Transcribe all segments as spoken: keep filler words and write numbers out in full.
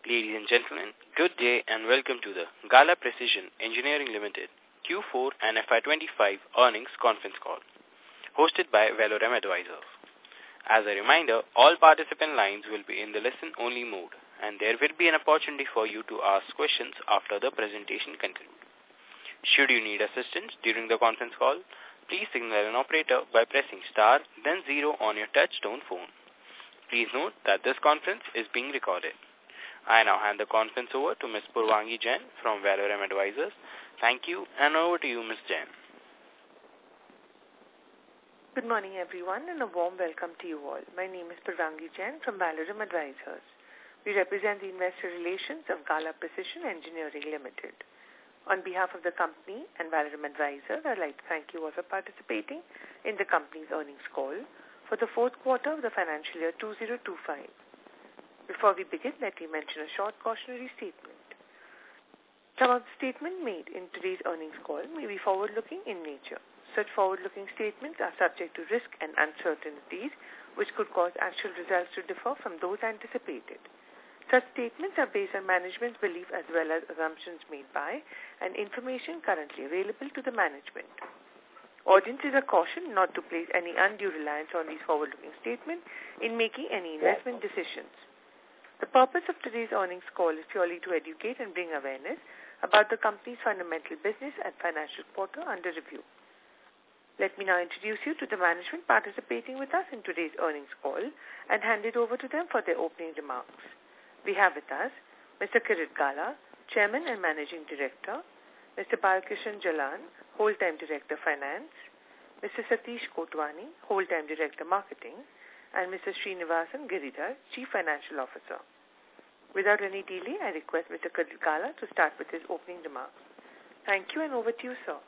Ladies and gentlemen, good day and welcome to the Gala Precision Engineering Limited Q four and F Y twenty-five earnings conference call, hosted by Valorem Advisors. As a reminder, all participant lines will be in the listen-only mode, and there will be an opportunity for you to ask questions after the presentation concludes. Should you need assistance during the conference call, please signal an operator by pressing star, then zero on your touch-tone phone. Please note that this conference is being recorded. I now hand the conference over to Miz Purvangi Jain from Valorem Advisors. Thank you, and over to you, Miz Jain. Good morning, everyone, and a warm welcome to you all. My name is Purvangi Jain from Valorem Advisors. We represent the investor relations of Gala Precision Engineering Limited. On behalf of the company and Valorem Advisors, I'd like to thank you all for participating in the company's earnings call for the fourth quarter of the financial year two thousand twenty-five. Before we begin, let me mention a short cautionary statement. Some of the statements made in today's earnings call may be forward-looking in nature. Such forward-looking statements are subject to risk and uncertainties, which could cause actual results to differ from those anticipated. Such statements are based on management's belief as well as assumptions made by and information currently available to the management. Audiences are cautioned not to place any undue reliance on these forward-looking statements in making any investment decisions. The purpose of today's earnings call is purely to educate and bring awareness about the company's fundamental business and financial quarter under review. Let me now introduce you to the management participating with us in today's earnings call and hand it over to them for their opening remarks. We have with us Mister Kirit Gala, Chairman and Managing Director, Mister Balkishan Jalan, Whole-Time Director Finance, Mister Satish Kotwani, Whole-Time Director Marketing, and Mister Srinivasan Giridhar, Chief Financial Officer. Without any delay, I request Mister Kirit Gala to start with his opening remarks. Thank you, and over to you, sir.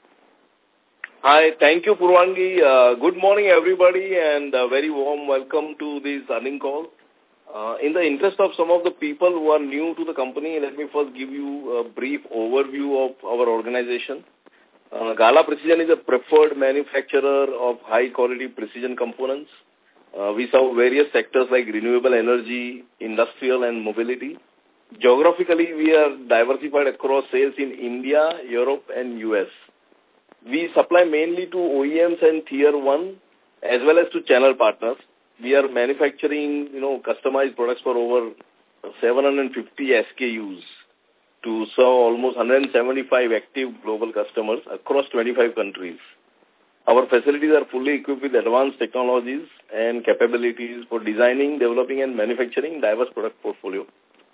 Hi, thank you, Purvangi. Uh, good morning, everybody, and a very warm welcome to this earnings call. Uh, in the interest of some of the people who are new to the company, let me first give you a brief overview of our organization. Uh, Gala Precision is a preferred manufacturer of high-quality precision components. Uh, we serve various sectors like renewable energy, industrial, and mobility. Geographically, we are diversified across sales in India, Europe, and U S. We supply mainly to O E Ms and Tier one, as well as to channel partners. We are manufacturing, you know, customized products for over seven hundred fifty S K Us to serve almost one hundred seventy-five active global customers across twenty-five countries. Our facilities are fully equipped with advanced technologies and capabilities for designing, developing, and manufacturing diverse product portfolio.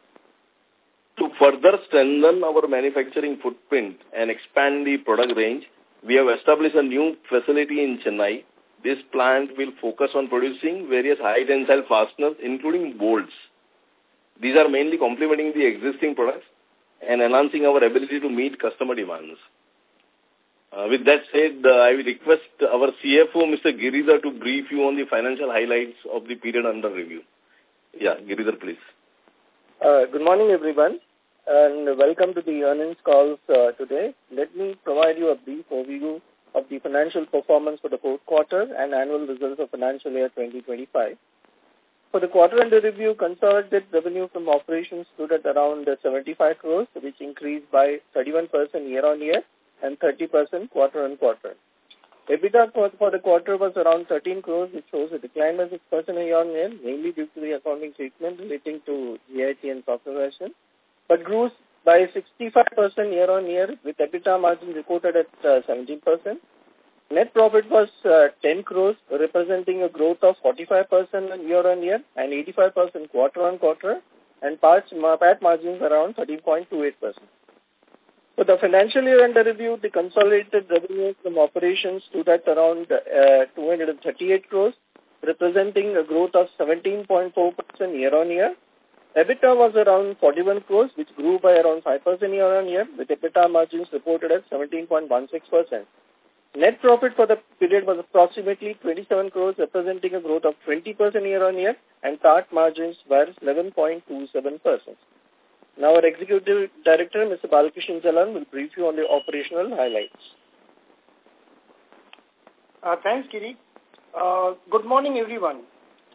To further strengthen our manufacturing footprint and expand the product range, we have established a new facility in Chennai. This plant will focus on producing various high-tensile fasteners, including bolts. These are mainly complementing the existing products and enhancing our ability to meet customer demands. Uh, with that said, uh, I will request our C F O, Mister Giridhar, to brief you on the financial highlights of the period under review. Yeah, Giridhar, please. Uh, good morning, everyone, and welcome to the earnings calls uh, today. Let me provide you a brief overview of the financial performance for the fourth quarter and annual results of financial year twenty twenty-five. For the quarter under review, consolidated revenue from operations stood at around seventy-five crores, which increased by thirty-one percent year-on-year and thirty percent quarter-on-quarter. EBITDA for, for the quarter was around thirteen crores, which shows a decline by six percent year-on-year, mainly due to the accounting treatment relating to G I T and software version, but grew by sixty-five percent year-on-year, with EBITDA margin reported at uh, seventeen percent. Net profit was uh, ten crores, representing a growth of forty-five percent year-on-year and eighty-five percent quarter-on-quarter, and P A T margins around thirteen point two eight percent. For the financial year under review, the consolidated revenue from operations stood at around uh, two hundred thirty-eight crores, representing a growth of seventeen point four percent year-on-year. EBITDA was around forty-one crores, which grew by around five percent year-on-year, with EBITDA margins reported at seventeen point one six percent. Net profit for the period was approximately twenty-seven crores, representing a growth of twenty percent year-on-year, and P A T margins were eleven point two seven percent. Now our Executive Director, Mister Balkishan Jalan, will brief you on the operational highlights. Uh, thanks, Giri. Uh, good morning, everyone.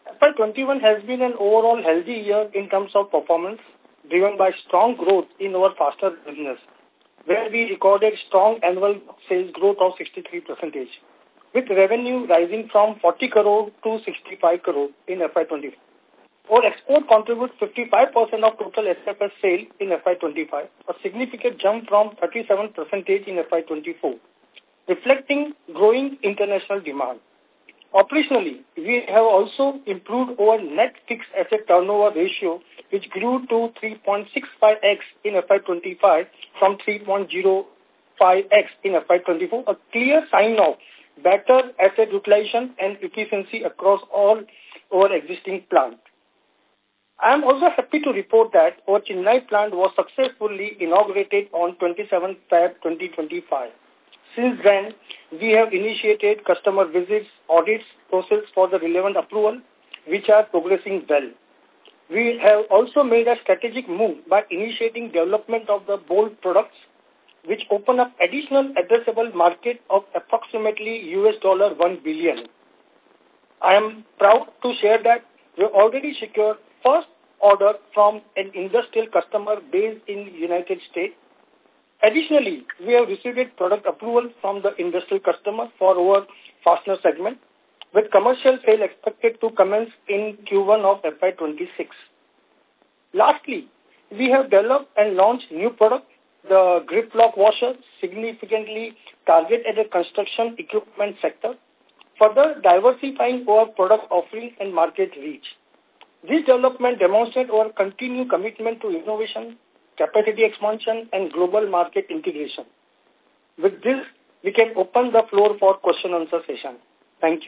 F Y twenty-one has been an overall healthy year in terms of performance, driven by strong growth in our fastener business, where we recorded strong annual sales growth of sixty-three percent, with revenue rising from forty crore to sixty-five crore in F Y twenty-four. Our export contributes fifty-five percent of total S F S sale in F Y twenty-five, a significant jump from thirty-seven percent in F Y twenty-four, reflecting growing international demand. Operationally, we have also improved our net fixed asset turnover ratio, which grew to three point six five x in F Y twenty-five from three point zero five x in F Y twenty-four, a clear sign of better asset utilization and efficiency across all our existing plants. I am also happy to report that our Chennai plant was successfully inaugurated on twenty-seventh February twenty twenty-five. Since then, we have initiated customer visits, audits, process for the relevant approval, which are progressing well. We have also made a strategic move by initiating development of the Bolt products, which open up additional addressable market of approximately U S dollar one billion. I am proud to share that we have already secured first order from an industrial customer based in the United States. Additionally, we have received product approval from the industrial customer for our fastener segment, with commercial sale expected to commence in Q one of F Y twenty-six. Lastly, we have developed and launched new product, the grip lock washer, significantly targeted at the construction equipment sector, further diversifying our product offering and market reach. This development demonstrates our continued commitment to innovation, capacity expansion, and global market integration. With this, we can open the floor for question and answer session. Thank you.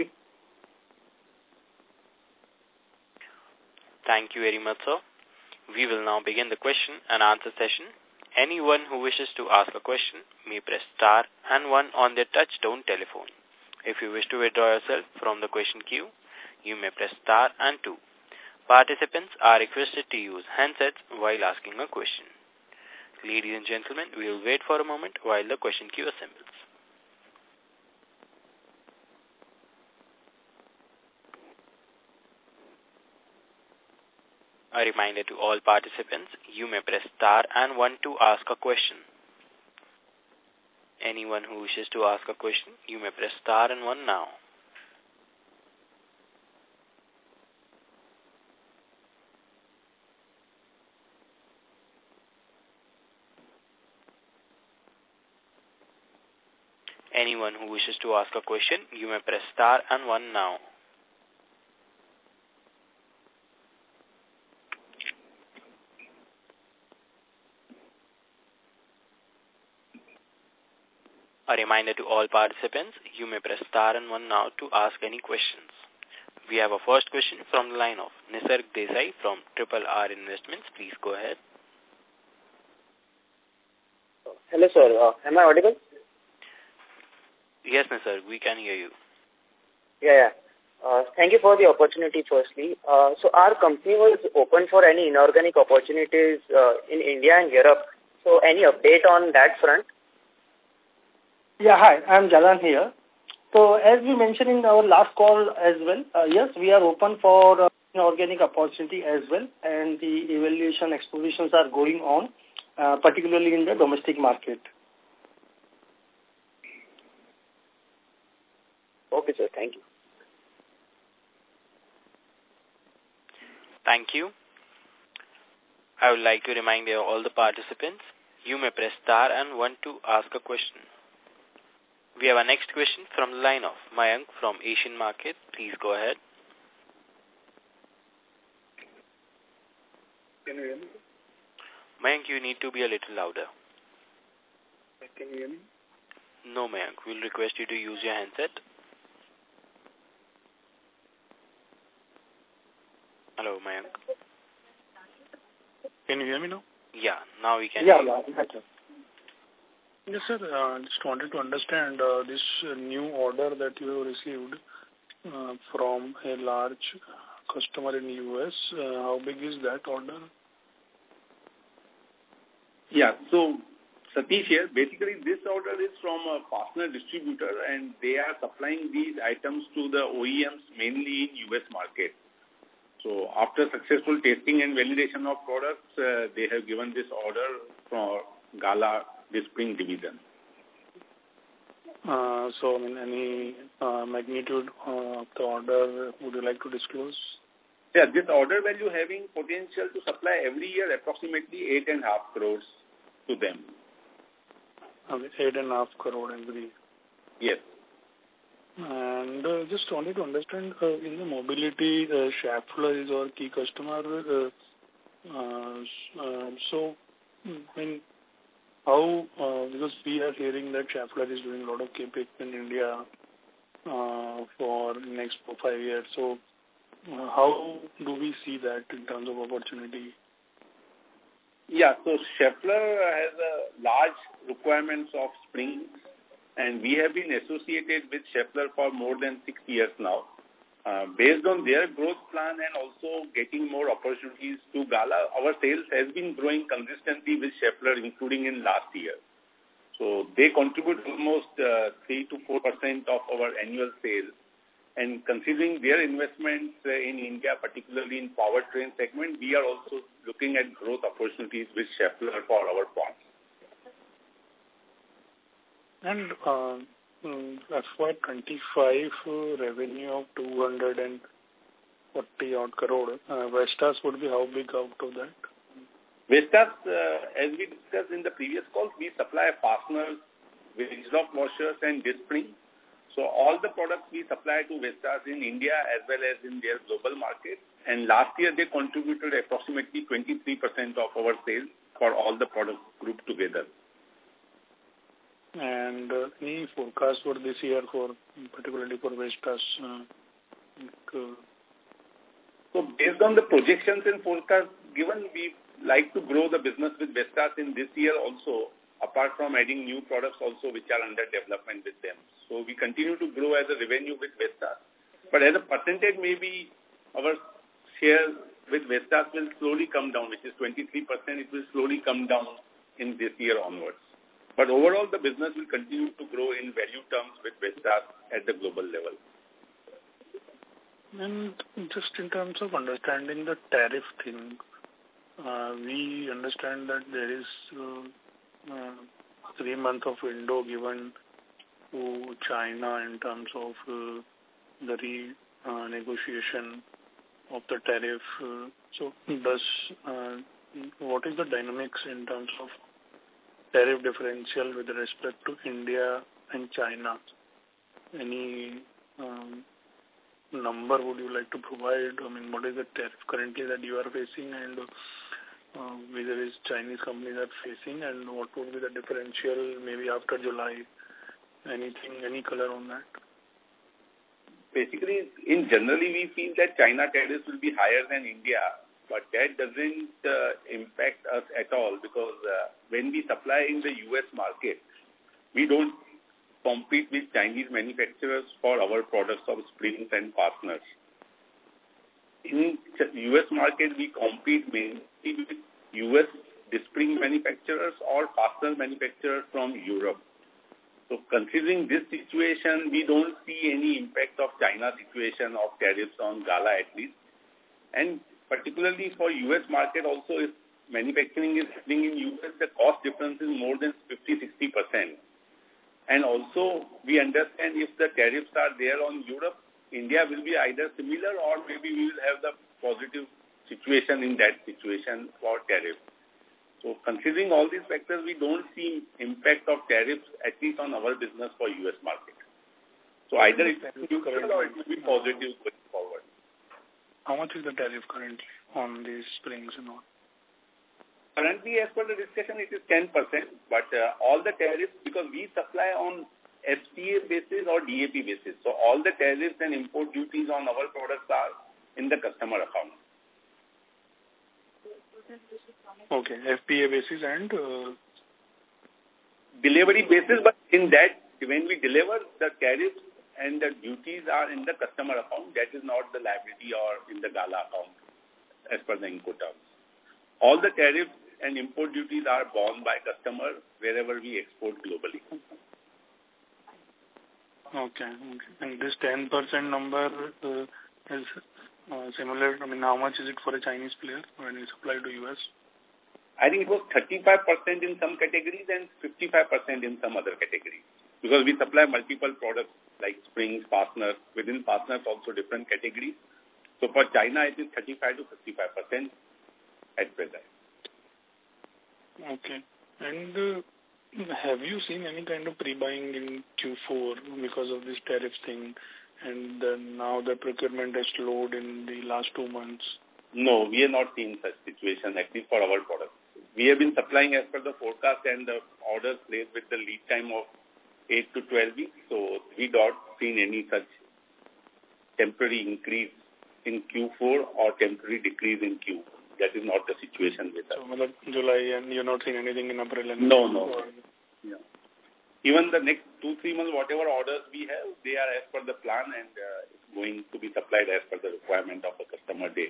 Thank you very much, sir. We will now begin the question and answer session. Anyone who wishes to ask a question may press star and one on their touch-tone telephone. If you wish to withdraw yourself from the question queue, you may press star and two. Participants are requested to use handsets while asking a question. Ladies and gentlemen, we will wait for a moment while the question queue assembles. A reminder to all participants, you may press star and one to ask a question. Anyone who wishes to ask a question, you may press star and one now. Anyone who wishes to ask a question, you may press star and one now. A reminder to all participants, you may press star and one now to ask any questions. We have a first question from the line of Nisarg Desai from Triple R Investments. Please go ahead. Hello, sir. Uh, am I audible? Yes, Nisarg, we can hear you. Yeah, yeah. Uh, thank you for the opportunity, firstly. Uh, so our company was open for any inorganic opportunities uh, in India and Europe. So any update on that front? Yeah, hi, I'm Jalan here. So as we mentioned in our last call as well, uh, yes, we are open for uh, inorganic opportunity as well, and the evaluation explorations are going on, uh, particularly in the domestic market. Okay, sir. Thank you. Thank you. I would like to remind all the participants, you may press star and one to ask a question. We have our next question from the line of Mayank from Asian Market. Please go ahead. Can you hear me? Mayank, you need to be a little louder. Can you hear me? No, Mayank. We'll request you to use your handset. Hello, Mayank. Can you hear me now? Yeah, now we can yeah, hear you. Yeah, better. Yes, sir. Uh, just wanted to understand uh, this uh, new order that you received uh, from a large customer in the U S. Uh, how big is that order? Yeah, so Satish here. Basically, this order is from a fastener distributor, and they are supplying these items to the O E Ms mainly in U S market. So after successful testing and validation of products, uh, they have given this order for Gala Dispring division. Uh, so, I mean, any uh, magnitude uh, of the order would you like to disclose? Yeah, this order value having potential to supply every year approximately eight and a half crores to them. Okay, eight and a half crore every year. Yes. And uh, just wanted to understand, uh, in the mobility, uh, Schaeffler is our key customer. Uh, uh, uh, so, I mean, how, uh, because we are hearing that Schaeffler is doing a lot of CapEx in India uh, for next four, five years. So, uh, how do we see that in terms of opportunity? Yeah, so Schaeffler has a large requirements of springs, and we have been associated with Schaeffler for more than six years now. Uh, based on their growth plan and also getting more opportunities to Gala, our sales has been growing consistently with Schaeffler, including in last year. So they contribute almost uh, three to four percent of our annual sales. And considering their investments uh, in India, particularly in powertrain segment, we are also looking at growth opportunities with Schaeffler for our parts. And uh, F Y twenty-five uh, revenue of two hundred forty odd crore, uh, Vestas would be how big out of that? Vestas, uh, as we discussed in the previous calls, we supply fasteners, windslock washers and disc springs. So all the products we supply to Vestas in India as well as in their global market. And last year they contributed approximately twenty-three percent of our sales for all the products grouped together. And uh, any forecast for this year, for particularly for Vestas? Uh, uh, so based on the projections and forecasts given, we like to grow the business with Vestas in this year also, apart from adding new products also which are under development with them. So we continue to grow as a revenue with Vestas. But as a percentage, maybe our share with Vestas will slowly come down, which is twenty-three percent. It will slowly come down in this year onwards. But overall, the business will continue to grow in value terms with Vestas at the global level. And just in terms of understanding the tariff thing, uh, we understand that there is uh, uh, three months of window given to China in terms of uh, the re-negotiation uh, of the tariff. Uh, so does, uh, what is the dynamics in terms of tariff differential with respect to India and China? Any um, number would you like to provide? I mean, what is the tariff currently that you are facing and uh, whether is Chinese companies are facing, and what would be the differential maybe after July? Anything, any color on that? Basically, in generally, we feel that China tariffs will be higher than India, but that doesn't uh, impact us at all because uh, when we supply in the U S market, we don't compete with Chinese manufacturers for our products of springs and fasteners. In the U S market, we compete mainly with U S disc spring manufacturers or fastener manufacturers from Europe. So considering this situation, we don't see any impact of China situation of tariffs on Gala at least. And particularly for U S market also, if manufacturing is happening in U S, the cost difference is more than fifty to sixty percent. And also, we understand if the tariffs are there on Europe, India will be either similar or maybe we will have the positive situation in that situation for tariffs. So considering all these factors, we don't see impact of tariffs at least on our business for U S market. So either it will be neutral or it will be positive going forward. How much is the tariff currently on these springs and all? Currently, as per the discussion, it is ten percent, but uh, all the tariffs, because we supply on F T A basis or D A P basis, so all the tariffs and import duties on our products are in the customer account. Okay, F P A basis and? Uh... Delivery basis, but in that, when we deliver, the tariffs and the duties are in the customer account. That is not the liability or in the Gala account as per the input terms. All the tariffs and import duties are borne by customer wherever we export globally. Okay, okay. And this ten percent number uh, is Uh, similar, I mean, how much is it for a Chinese player when you supply to U S? I think it was thirty-five percent in some categories and fifty-five percent in some other categories. Because we supply multiple products like springs, fasteners, within fasteners also different categories. So for China, it is thirty-five to fifty-five percent at present. Okay. And uh, have you seen any kind of pre-buying in Q four because of this tariff thing? And uh, now the procurement has slowed in the last two months? No, we have not seen such situation, at least for our products. We have been supplying as per the forecast and the orders placed with the lead time of eight to twelve weeks. So we not seen any such temporary increase in Q four or temporary decrease in Q. That is not the situation with us. So July, and you're not seeing anything in April? And no, no. Or... Yeah. Even the next two, three months, whatever orders we have, they are as per the plan and uh, it's going to be supplied as per the requirement of the customer dates.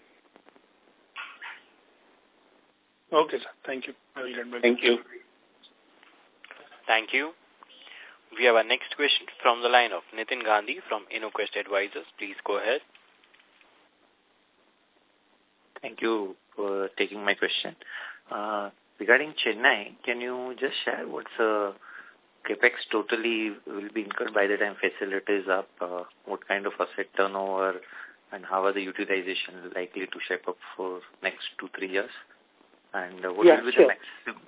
Okay, sir. Thank you. I will get back. Thank you. Thank you. We have our next question from the line of Nitin Gandhi from InnoQuest Advisors. Please go ahead. Thank you for taking my question. Uh, regarding Chennai, can you just share what's the uh, capex totally will be incurred by the time facility is up? Uh, what kind of asset turnover and how are the utilization likely to shape up for next two, three years? And uh, what yeah, will be sure. the maximum?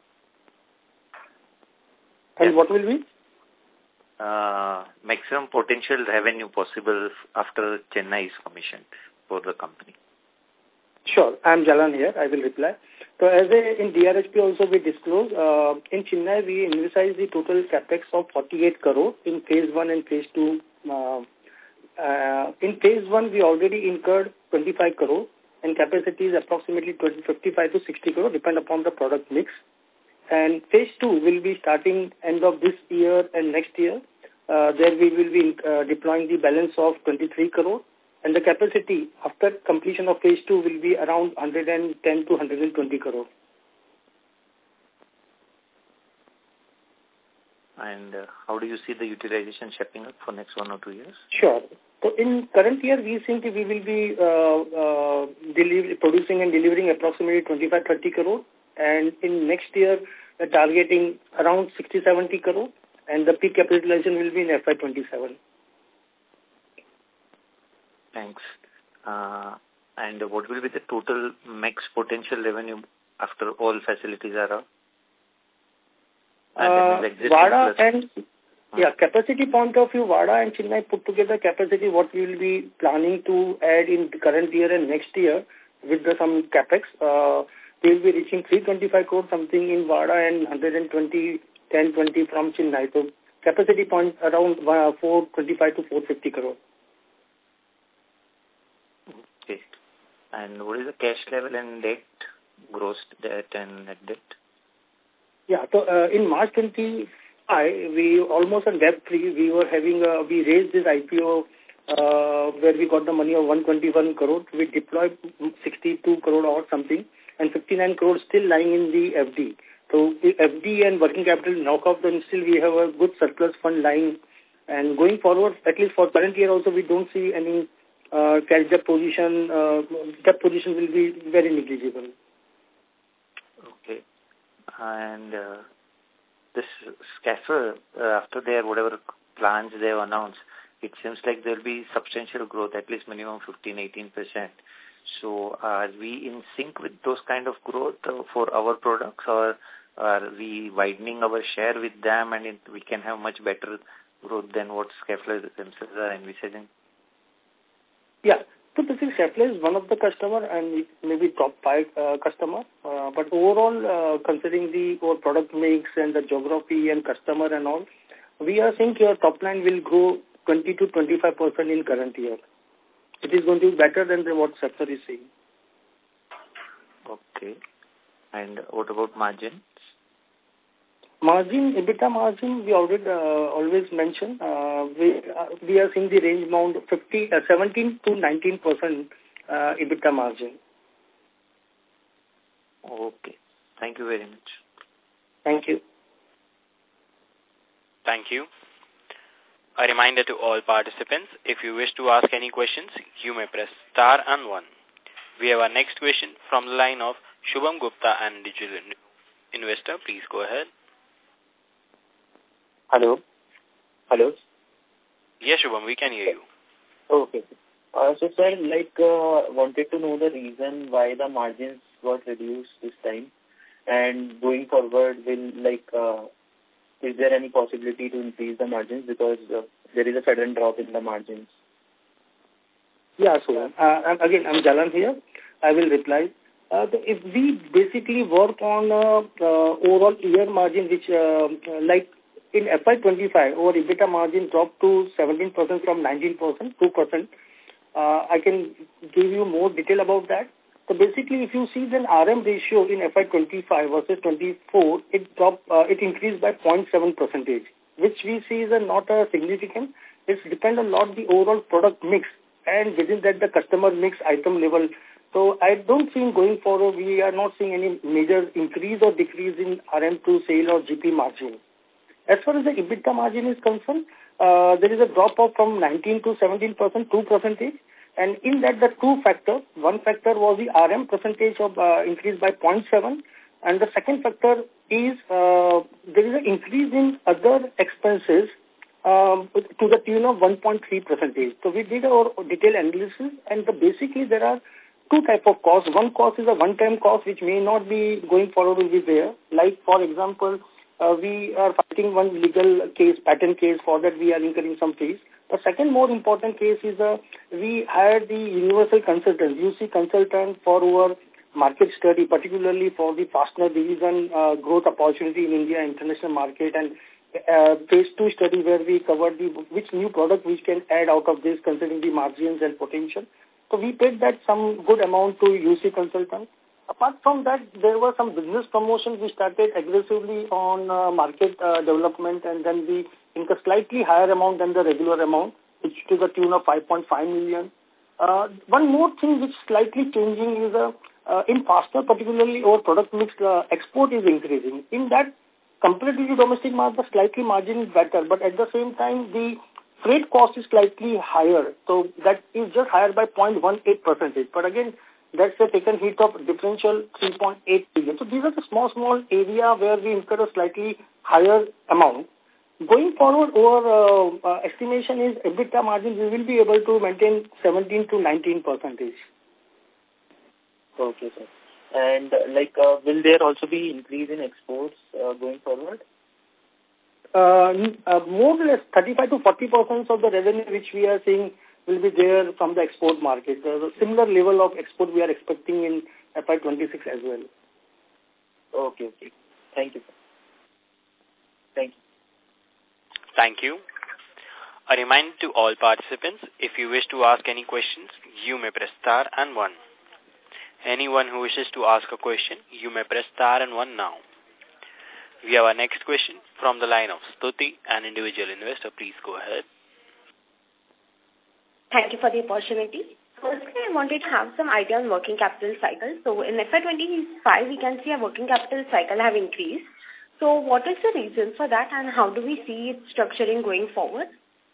And yeah. what will be? Uh, maximum potential revenue possible after Chennai is commissioned for the company. Sure. I'm Jalan here. I will reply. So as a, in D R H P also we disclose, uh, in Chennai we envisage the total capex of forty-eight crore in phase one and phase two. Uh, uh, in phase one we already incurred twenty-five crore and capacity is approximately fifty-five to sixty crore depend upon the product mix. And phase two will be starting end of this year and next year. Uh, there we will be uh, deploying the balance of twenty-three crore. And the capacity after completion of phase two will be around one hundred ten to one hundred twenty crore. And uh, how do you see the utilization shaping up for next one or two years? Sure. So in current year, we think we will be uh, uh, deliver, producing and delivering approximately twenty-five to thirty crore. And in next year, uh, targeting around sixty to seventy crore. And the peak capitalization will be in F Y twenty-seven. Thanks. Uh, and what will be the total max potential revenue after all facilities are up? Uh, Vada and, yeah, capacity point of view, Vada and Chennai put together capacity, what we will be planning to add in the current year and next year with the some capex. Uh, we will be reaching three hundred twenty-five crore something in Vada and one hundred twenty, ten, twenty from Chennai. So capacity point around uh, four twenty-five to four fifty crore. Okay. And what is the cash level and debt, gross debt and net debt? Yeah, so uh, in March twenty-five, we almost on debt free. We were having a, we raised this I P O uh, where we got the money of one hundred twenty-one crore. We deployed sixty-two crore or something, and fifty-nine crore still lying in the F D. So the F D and working capital knock off, then still we have a good surplus fund lying. And going forward, at least for current year also, we don't see any uh, cash debt position. Uh, debt position will be very negligible. Okay. And uh, this Schaeffler, uh, after their whatever plans they have announced, it seems like there will be substantial growth, at least minimum fifteen to eighteen percent. So are we in sync with those kind of growth uh, for our products, or are we widening our share with them and it, we can have much better growth than what Schaeffler themselves are envisaging? Yeah. So basically, Schaeffler is one of the customer and maybe top five uh, customer. Uh, but overall, uh, considering the our product mix and the geography and customer and all, we are saying your top line will grow twenty to twenty-five percent in current year. It is going to be better than the, what Schaeffler is saying. Okay. And what about margins? Margin, EBITDA margin, we already uh, always mention. Uh, we uh, we are seeing the range bound fifty, uh, seventeen to nineteen percent uh, EBITDA margin. Okay. Thank you very much. Thank you. Thank you. A reminder to all participants, if you wish to ask any questions, you may press star and one. We have our next question from the line of Shubham Gupta, an individual investor. Please go ahead. Hello. Hello. Yes, Shubham, we can hear you. Okay. Uh, so, sir, like, uh, wanted to know the reason why the margins got reduced this time, and going forward, will like, uh, is there any possibility to increase the margins because uh, there is a sudden drop in the margins? Yeah, so uh, again, I'm Jalan here. I will reply. Uh, if we basically work on uh, uh, overall year margin, which uh, like in F Y twenty-five, our EBITDA margin dropped to seventeen percent from nineteen percent, two percent. Uh, I can give you more detail about that. So basically, if you see the R M ratio in F Y twenty-five versus twenty-four, it dropped, uh, it increased by zero point seven percentage, which we see is a not a significant. It depends a lot the overall product mix, and within that the customer mix item level. So I don't think going forward we are not seeing any major increase or decrease in R M to sale or G P margin. As far as the EBITDA margin is concerned, uh, there is a drop off from nineteen to seventeen percent, two percentage. And in that, the two factors, one factor was the R M percentage of uh, increase by zero point seven. And the second factor is uh, there is an increase in other expenses um, to the tune of one point three percentage. So we did our detailed analysis, and the, basically there are two type of costs. One cost is a one-time cost which may not be going forward will be there. Like, for example, uh, we are fighting one legal case, patent case. For that we are incurring some fees. The second more important case is uh, we hired the universal consultant, U C consultant for our market study, particularly for the fastener division uh, growth opportunity in India international market, and uh, phase two study where we covered the which new product which can add out of this considering the margins and potential. So we paid that some good amount to U C consultant. Apart from that, there were some business promotions. We started aggressively on uh, market uh, development, and then we incur slightly higher amount than the regular amount, which to the tune of five point five million. Uh, one more thing which slightly changing is uh, uh, in fastener, particularly our product mix, uh, export is increasing. In that, compared to the domestic market, slightly margin is better, but at the same time, the freight cost is slightly higher. So that is just higher by zero point one eight percentage. But again, that's a taken hit of differential three point eight billion. So these are the small, small area where we incur a slightly higher amount. Going forward, our uh, uh, estimation is EBITDA margin, we will be able to maintain seventeen to nineteen percentage. Okay, sir. And uh, like, uh, will there also be increase in exports uh, going forward? Uh, uh, more or less thirty-five to forty percent of the revenue which we are seeing will be there from the export market. There's a similar level of export we are expecting in F Y twenty-six as well. Okay, okay. Thank you, sir. Thank you. Thank you. A reminder to all participants, if you wish to ask any questions, you may press star and one. Anyone who wishes to ask a question, you may press star and one now. We have our next question from the line of Stuti, an individual investor. Please go ahead. Thank you for the opportunity. Firstly, I wanted to have some idea on working capital cycle. So in F Y twenty-five, we can see a working capital cycle have increased. So what is the reason for that, and how do we see it structuring going forward?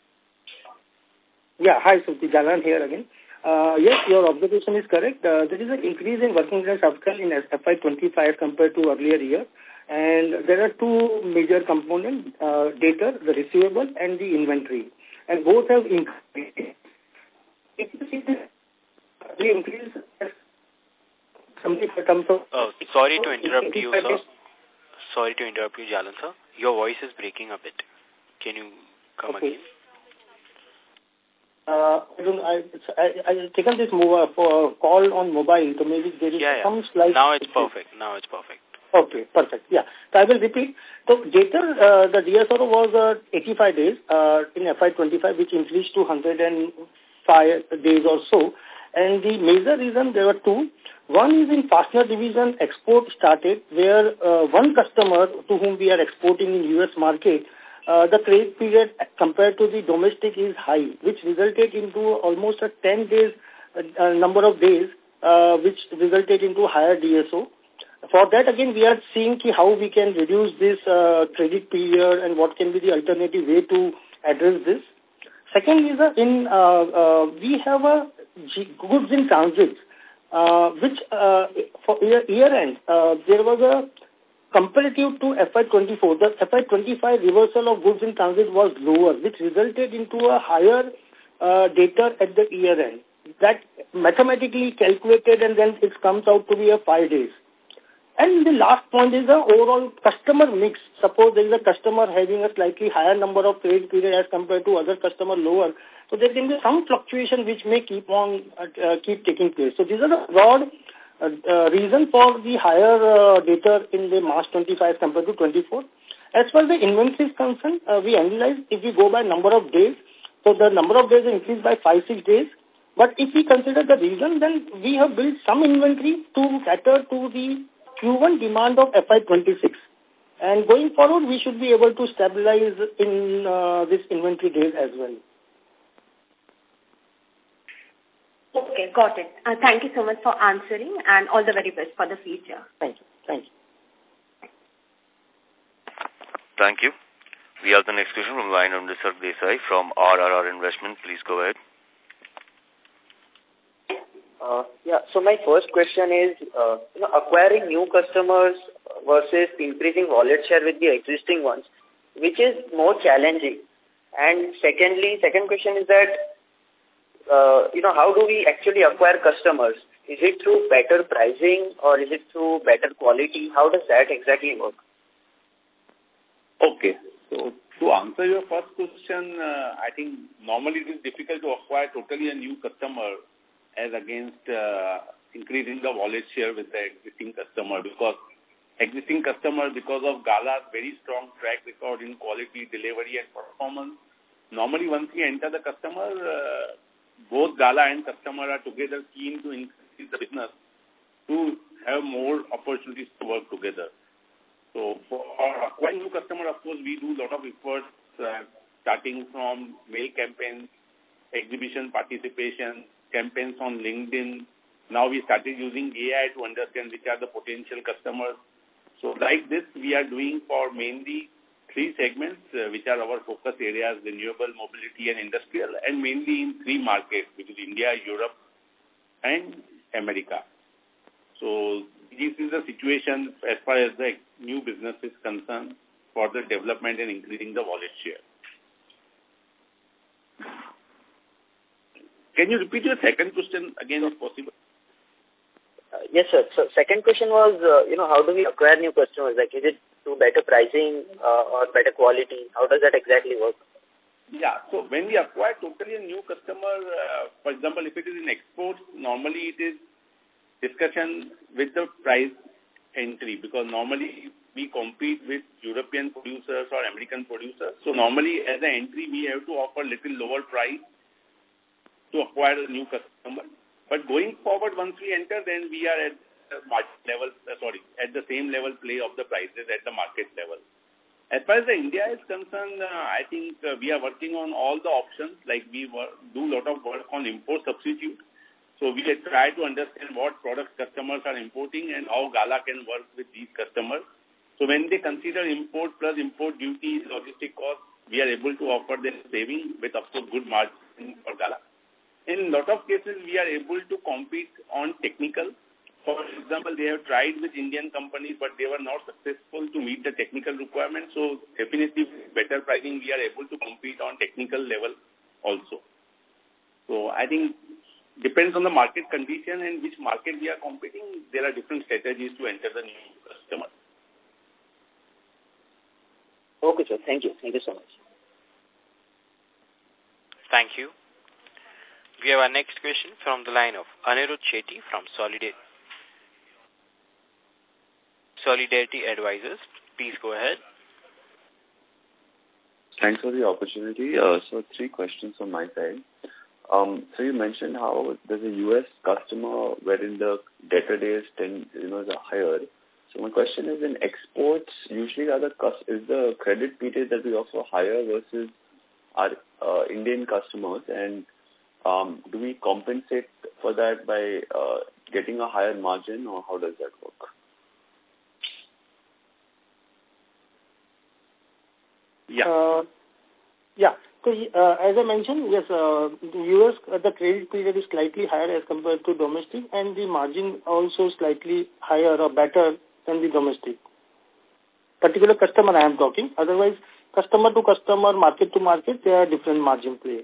Yeah, hi, Suti, Jalan here again. Uh, yes, your observation is correct. Uh, there is an increase in working capital cycle in F Y twenty-five compared to earlier year. And there are two major components, uh, data, the receivable, and the inventory. And both have increased. If you see this, the increase something in terms of... Oh, sorry to interrupt you, sir. Sorry to interrupt you, Jalan, sir. Your voice is breaking a bit. Can you come okay. again? Uh, I don't. I I I taken this move for call on mobile, so maybe there is yeah, yeah. some slight. Now it's perfect. Now it's perfect. Okay, perfect. Yeah. So I will repeat. So later, uh, the D S O was uh, eighty-five days uh, in F Y twenty-five, which increased to one hundred five days or so. And the major reason, there were two. One is in fastener division, export started, where uh, one customer to whom we are exporting in U S market, uh, the credit period compared to the domestic is high, which resulted into almost a ten days uh, number of days, uh, which resulted into higher D S O. For that, again, we are seeing ki how we can reduce this uh, credit period and what can be the alternative way to address this. Second is uh, in uh, uh, we have a goods in transit, uh, which uh, for year, year end uh, there was a comparative to F Y twenty-four. The F Y twenty-five reversal of goods in transit was lower, which resulted into a higher uh, data at the year end. That mathematically calculated and then it comes out to be a five days. And the last point is the overall customer mix. Suppose there is a customer having a slightly higher number of trade period as compared to other customer lower. So there can be some fluctuation which may keep on uh, keep taking place. So these are the broad uh, uh, reason for the higher uh, data in the March twenty-five compared to twenty-four. As far as the inventory is concerned, uh, we analyze if we go by number of days. So the number of days increased by five, six days. But if we consider the reason, then we have built some inventory to cater to the Q one demand of F Y twenty-six. And going forward, we should be able to stabilize in uh, this inventory days as well. Okay, got it. Uh, thank you so much for answering and all the very best for the future. Thank you. Thank you. Thank you. We have the next question from the line of Nisarg Desai from R R R Investment. Please go ahead. Uh, yeah, so my first question is, uh, you know, acquiring new customers versus increasing wallet share with the existing ones, which is more challenging? And secondly, second question is that, uh, you know, how do we actually acquire customers? Is it through better pricing or is it through better quality? How does that exactly work? Okay, so to answer your first question, uh, I think normally it is difficult to acquire totally a new customer as against uh, increasing the wallet share with the existing customer, because existing customer, because of Gala's very strong track record in quality, delivery and performance, normally once we enter the customer, uh, both Gala and customer are together keen to increase the business to have more opportunities to work together. So for acquiring new customer, of course, we do a lot of efforts uh, starting from mail campaigns, exhibition participation, campaigns on LinkedIn. Now we started using A I to understand which are the potential customers. So like this, we are doing for mainly three segments, uh, which are our focus areas, renewable, mobility and industrial, and mainly in three markets, which is India, Europe and America. So this is the situation as far as the new business is concerned for the development and increasing the wallet share. Can you repeat your second question again if possible? Uh, yes, sir. So second question was, uh, you know, how do we acquire new customers? Like, is it through better pricing uh, or better quality? How does that exactly work? Yeah, so when we acquire totally a new customer, uh, for example, if it is in exports, normally it is discussion with the price entry, because normally we compete with European producers or American producers. So normally as an entry, we have to offer little lower price to acquire a new customer. But going forward, once we enter, then we are at the market level, uh, sorry, at the same level play of the prices at the market level. As far as the India is concerned, uh, I think uh, we are working on all the options, like we work, do a lot of work on import substitute. So we try to understand what products customers are importing and how Gala can work with these customers. So when they consider import plus import duties, logistic costs, we are able to offer them saving with, of course, good margin for Gala. In a lot of cases, we are able to compete on technical. For example, they have tried with Indian companies, but they were not successful to meet the technical requirements. So definitely better pricing, we are able to compete on technical level also. So I think depends on the market condition and which market we are competing. There are different strategies to enter the new customer. Okay, sir. Thank you. Thank you so much. Thank you. We have our next question from the line of Anirudh Shetty from Solidarity, Solidarity Advisors. Please go ahead. Thanks for the opportunity. Uh, so three questions on my side. Um, so you mentioned how there's a U S customer wherein the debtor days ten, you know, are higher. So my question is, in exports, usually are the is the credit period that we offer higher versus our uh, Indian customers, and Um, do we compensate for that by uh, getting a higher margin, or how does that work? Yeah. Uh, yeah. So, uh, as I mentioned, yes, uh, the U S, uh, the credit period is slightly higher as compared to domestic, and the margin also slightly higher or better than the domestic. Particular customer I am talking. Otherwise, customer to customer, market to market, there are different margin play.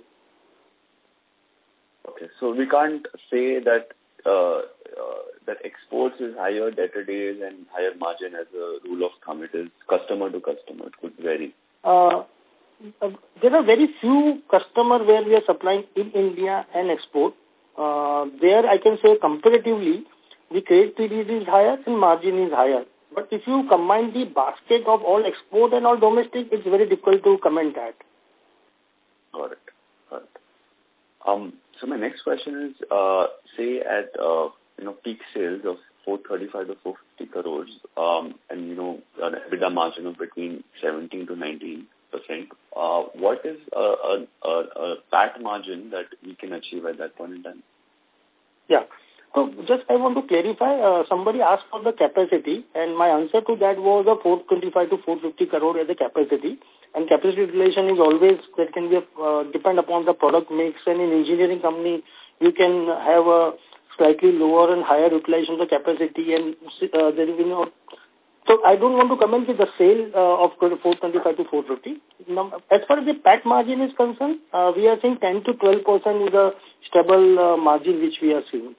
Okay, so we can't say that uh, uh, that exports is higher debtor days and higher margin as a rule of thumb. It is customer to customer. It could vary. Uh, uh, there are very few customers where we are supplying in India and export. Uh, there I can say comparatively, the credit period is higher and margin is higher. But if you combine the basket of all export and all domestic, it's very difficult to comment that. Got it. Got it. Um, so my next question is, uh, say at uh, you know peak sales of four thirty-five to four fifty crores, um, and you know an EBITDA margin of between seventeen to nineteen percent. Uh, what is a, a, a, a P A T margin that we can achieve at that point in time? Yeah. So just I want to clarify, uh, somebody asked for the capacity, and my answer to that was a four twenty-five to four fifty crore as a capacity. And capacity utilization is always, that can be, uh, depend upon the product mix, and in engineering company, you can have a slightly lower and higher utilization of the capacity, and uh, there is, you know, so I don't want to comment with the sale uh, of four twenty-five to four fifty. Now, as far as the P A T margin is concerned, uh, we are seeing ten to twelve percent is a stable uh, margin which we are seeing.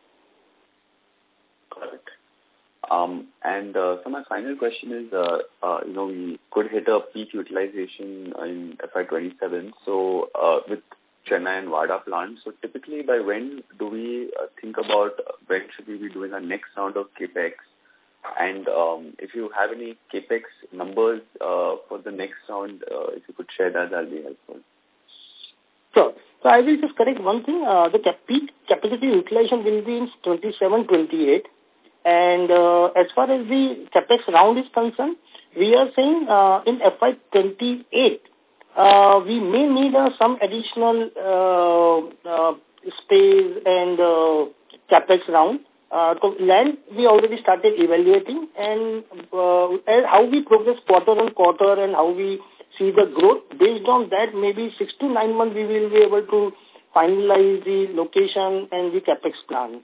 Correct. Um, and uh, so my final question is, uh, uh, you know, we could hit a peak utilization in F Y twenty-seven. So uh, with Chennai and Wada plants, so typically by when do we uh, think about when should we be doing our next round of CAPEX? And um, if you have any CAPEX numbers uh, for the next round, uh, if you could share that, that will be helpful. Sure. So I will just correct one thing. Uh, the cap peak capacity utilization will be in twenty-seven twenty-eight. And uh, as far as the CAPEX round is concerned, we are saying uh, in F Y twenty-eight, uh, we may need uh, some additional uh, uh, space and uh, CAPEX round. Uh, so land, we already started evaluating, and uh, how we progress quarter on quarter and how we see the growth. Based on that, maybe six to nine months we will be able to finalize the location and the CAPEX plan.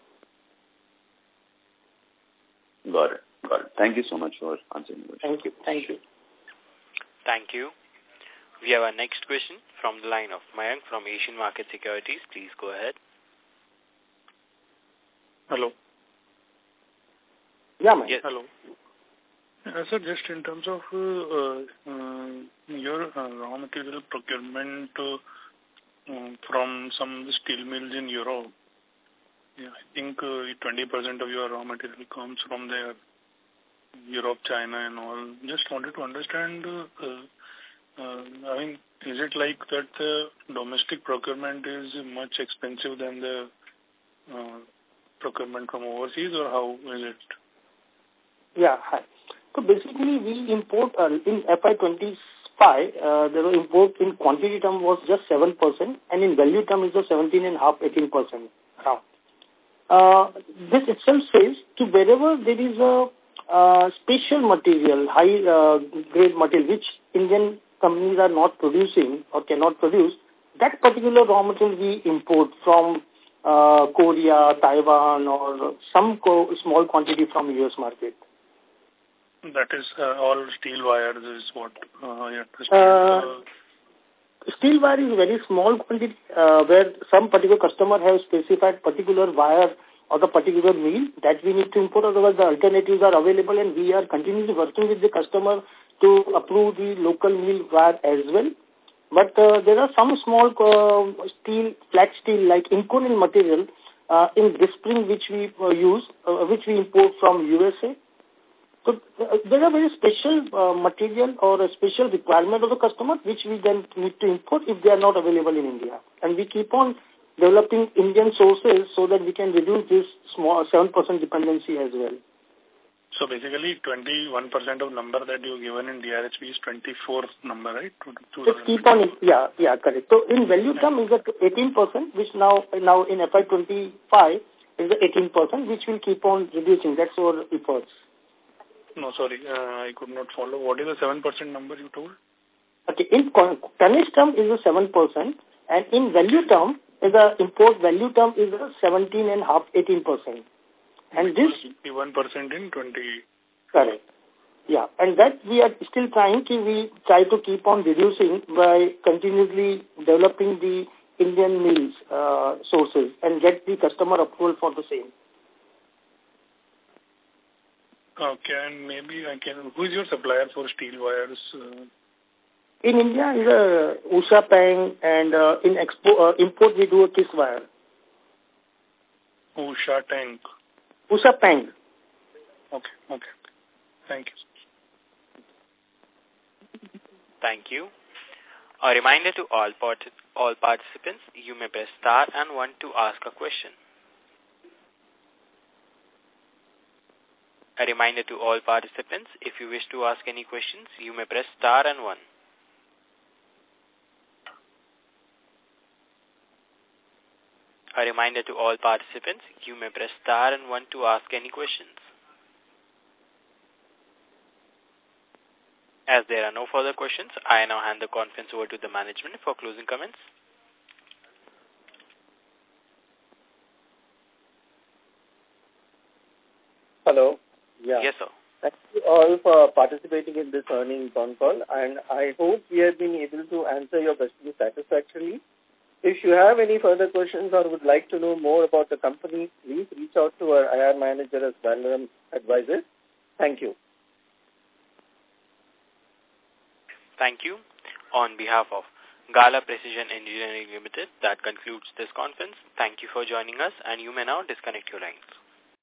Got it. Got it. Thank you so much for answering the question. Thank you. Thank you. Thank you. We have our next question from the line of Mayank from Asian Market Securities. Please go ahead. Hello. Yeah, Mayank. Yes. Hello. Uh, sir, just in terms of uh, uh, your uh, raw material procurement uh, um, from some steel mills in Europe, yeah, I think uh, twenty percent of your raw material comes from there, Europe, China and all. Just wanted to understand, uh, uh, I mean, is it like that the domestic procurement is much expensive than the uh, procurement from overseas, or how is it? Yeah, hi. So basically we import uh, in F Y twenty-five, uh, the import in quantity term was just seven percent, and in value term is a seventeen and a half, eighteen percent. Now, uh, this itself says to wherever there is a uh, special material, high uh, grade material, which Indian companies are not producing or cannot produce, that particular raw material we import from uh, Korea, Taiwan, or some co small quantity from U S market. That is uh, all steel wires is what uh, you understand. Uh, steel wire is very small quantity uh, where some particular customer has specified particular wire or the particular mill that we need to import. Otherwise, the alternatives are available, and we are continuously working with the customer to approve the local mill wire as well. But uh, there are some small uh, steel, flat steel like Inconel material uh, in this spring which we uh, use, uh, which we import from U S A. So uh, there are very special uh, material or a special requirement of the customer which we then need to import if they are not available in India. And we keep on developing Indian sources so that we can reduce this small seven percent dependency as well. So basically twenty-one percent of number that you given in D R H P is twenty-four number, right? Just keep on, yeah, yeah, correct. So in value term is at eighteen percent, which now, now in F Y twenty-five is eighteen percent, which will keep on reducing. That's our efforts. No, sorry, uh, I could not follow. What is the seven percent number you told? Okay, in tonnage term is a seven percent, and in value term, is a import value term is a seventeen and half, eighteen percent. And this one percent in twenty. Correct. Yeah, and that we are still trying to, we try to keep on reducing by continuously developing the Indian mills uh, sources and get the customer approval for the same. Okay, and maybe I can, who is your supplier for steel wires? Uh, in India is a Usha Pang, and uh, in expo, uh, import we do a Kiss wire. Usha Tank. Usha Pang. Okay, okay. Thank you. Thank you. A reminder to all part all participants, you may press star and one to ask a question. A reminder to all participants, if you wish to ask any questions, you may press star and one. A reminder to all participants, you may press star and one to ask any questions. As there are no further questions, I now hand the conference over to the management for closing comments. Hello. Yeah. Yes, sir. Thank you all for participating in this earnings phone call, and I hope we have been able to answer your questions satisfactorily. If you have any further questions or would like to know more about the company, please reach out to our I R manager as Valorum Advisors. Thank you. Thank you. On behalf of Gala Precision Engineering Limited, that concludes this conference. Thank you for joining us, and you may now disconnect your lines.